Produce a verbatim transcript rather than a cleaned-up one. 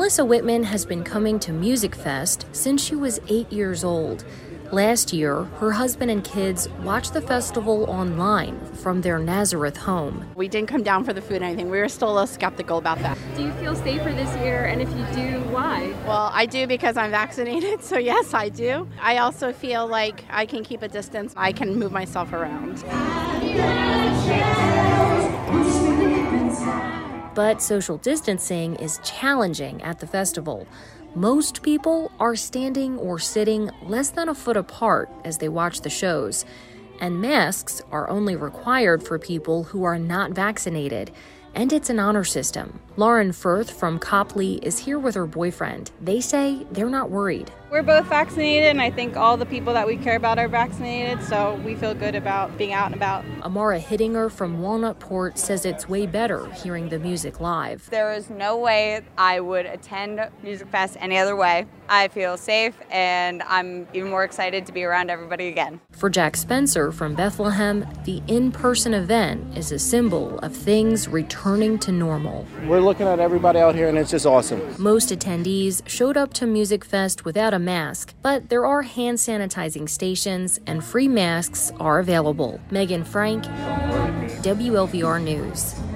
Melissa Whitman has been coming to Music Fest since she was eight years old. Last year, her husband and kids watched the festival online from their Nazareth home. We didn't come down for the food or anything. We were still a little skeptical about that. Do you feel safer this year? And if you do, why? Well, I do because I'm vaccinated, so yes, I do. I also feel like I can keep a distance. I can move myself around. But social distancing is challenging at the festival. Most people are standing or sitting less than a foot apart as they watch the shows, and masks are only required for people who are not vaccinated, and it's an honor system. Lauren Firth from Copley is here with her boyfriend. They say they're not worried. We're both vaccinated, and I think all the people that we care about are vaccinated, so we feel good about being out and about. Amara Hittinger from Walnutport says it's way better hearing the music live. There is no way I would attend Music Fest any other way. I feel safe, and I'm even more excited to be around everybody again. For Jack Spencer from Bethlehem, the in-person event is a symbol of things returning to normal. We're looking at everybody out here, and it's just awesome. Most attendees showed up to Music Fest without a mask, but there are hand sanitizing stations and free masks are available. Megan Frank, W L V R News.